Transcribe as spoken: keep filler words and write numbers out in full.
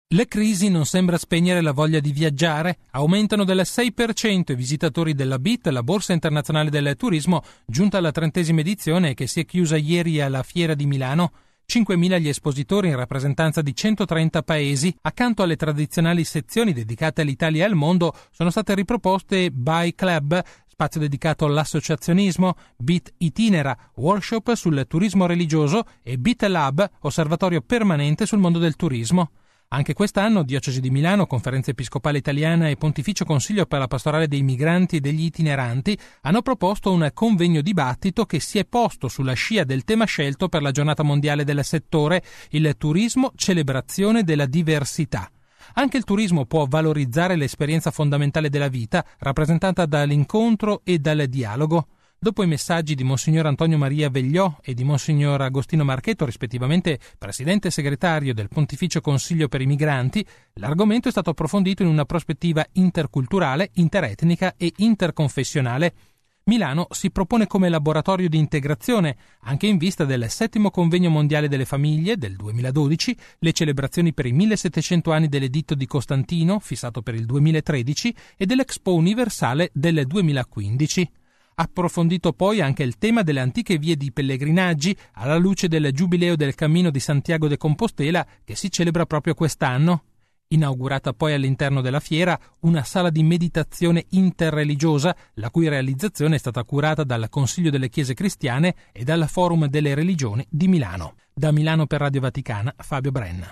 La crisi non sembra spegnere la voglia di viaggiare. Aumentano del sei per cento i visitatori della B I T, la Borsa Internazionale del Turismo, giunta alla trentesima edizione che si è chiusa ieri alla Fiera di Milano. cinquemila gli espositori in rappresentanza di centotrenta paesi. Accanto alle tradizionali sezioni dedicate all'Italia e al mondo sono state riproposte By Club, spazio dedicato all'associazionismo, B I T Itinera, workshop sul turismo religioso e B I T Lab, osservatorio permanente sul mondo del turismo. Anche quest'anno Diocesi di Milano, Conferenza Episcopale Italiana e Pontificio Consiglio per la Pastorale dei Migranti e degli Itineranti hanno proposto un convegno dibattito che si è posto sulla scia del tema scelto per la giornata mondiale del settore, il turismo celebrazione della diversità. Anche il turismo può valorizzare l'esperienza fondamentale della vita, rappresentata dall'incontro e dal dialogo. Dopo i messaggi di Monsignor Antonio Maria Vegliò e di Monsignor Agostino Marchetto, rispettivamente presidente e segretario del Pontificio Consiglio per i Migranti, l'argomento è stato approfondito in una prospettiva interculturale, interetnica e interconfessionale. Milano si propone come laboratorio di integrazione, anche in vista del settimo convegno mondiale delle famiglie del duemiladodici, le celebrazioni per i millesettecento anni dell'Editto di Costantino, fissato per il duemilatredici, e dell'Expo Universale del duemilaquindici. Approfondito poi anche il tema delle antiche vie di pellegrinaggi alla luce del Giubileo del Cammino di Santiago de Compostela che si celebra proprio quest'anno. Inaugurata poi all'interno della fiera una sala di meditazione interreligiosa, la cui realizzazione è stata curata dal Consiglio delle Chiese Cristiane e dal Forum delle Religioni di Milano. Da Milano per Radio Vaticana, Fabio Brenna.